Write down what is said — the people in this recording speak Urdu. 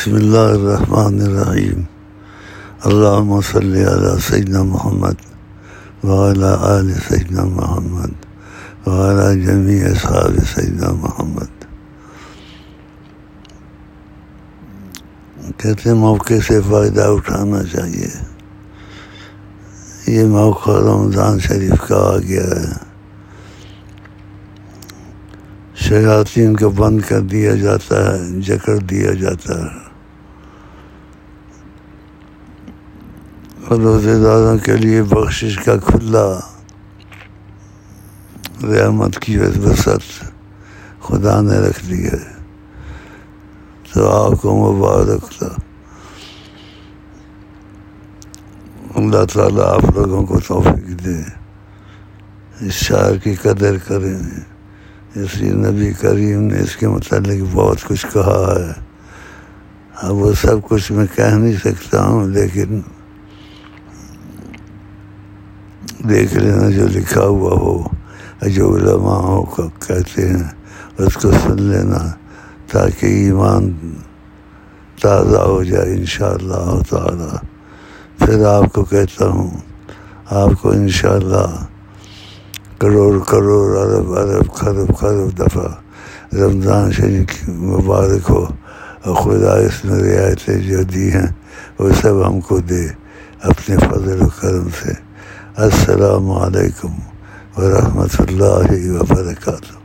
بسم اللہ الرحمن الرحیم اللہم صلی علی سیدنا محمد وعلی آل سیدنا محمد وعلی جمیع اصحاب سیدنا محمد۔ کہتے ہیں موقع سے فائدہ اٹھانا چاہیے۔ یہ موقع رمضان شریف کا آ گیا ہے، شیاطین کو بند کر دیا جاتا ہے، جکڑ دیا جاتا ہے، اور روزے داروں کے لیے بخشش کا کھلا رحمت کی وسعت خدا نے رکھ دی ہے۔ تو آپ کو مبارک تھا، اللہ تعالیٰ آپ لوگوں کو توفیق دے، اس شعر کی قدر کریں۔ اس لیے نبی کریم نے اس کے متعلق بہت کچھ کہا ہے۔ اب وہ سب کچھ میں کہہ نہیں سکتا ہوں، لیکن دیکھ لینا جو لکھا ہوا ہو، جو علماء ہو کہتے ہیں اس کو سن لینا، تاکہ ایمان تازہ ہو جائے انشاءاللہ تعالی۔ پھر آپ کو کہتا ہوں، آپ کو انشاءاللہ کروڑ کروڑ ارب ارب خرب خرب دفعہ رمضان شریف کی مبارک ہو، اور خدا اس میں رعایتیں جو دی ہیں وہ سب ہم کو دے اپنے فضل و کرم سے۔ السلام علیکم ورحمۃ اللہ وبرکاتہ۔